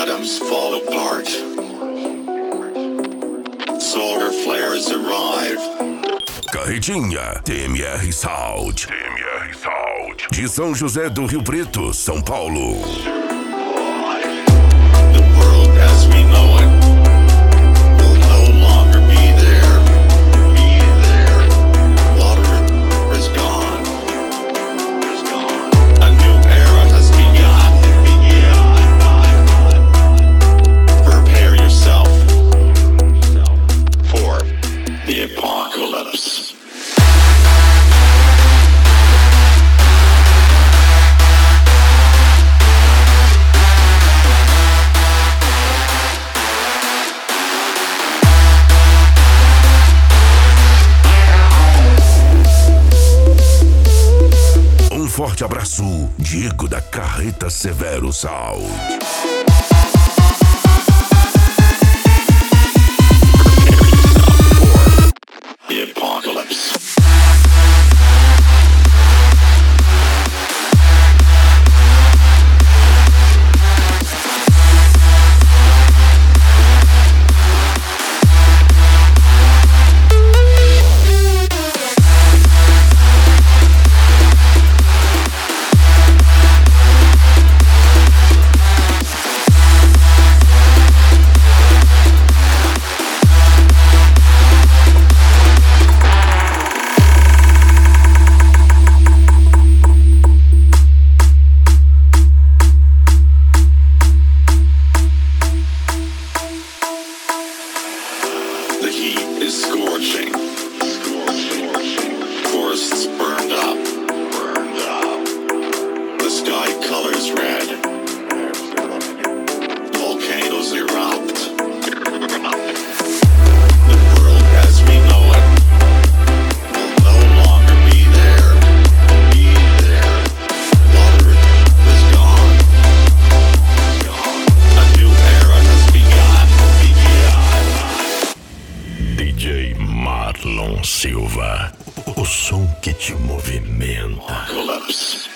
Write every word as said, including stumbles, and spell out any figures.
atoms fall apart. Solar flares arrive. Carretinha, T M R Sound. T M R Sound. De São José do Rio Preto, São Paulo. The world as we know it will no longer be there. Be there. Water is gone. Is gone. A new era has begun. Begun. Prepare yourself for the apocalypse. Um forte abraço, Diego da Carreta Severo Sound. The apocalypse. The heat is scorching. Scorching. Forests burned up. Burned up. The sky colors red. Volcanoes erupt. The world as we know it will no longer be there. Be there. Water is gone. Gone. A new era has begun. Begun. D J Marlon Silva, o som que te movimenta. Apocalypse.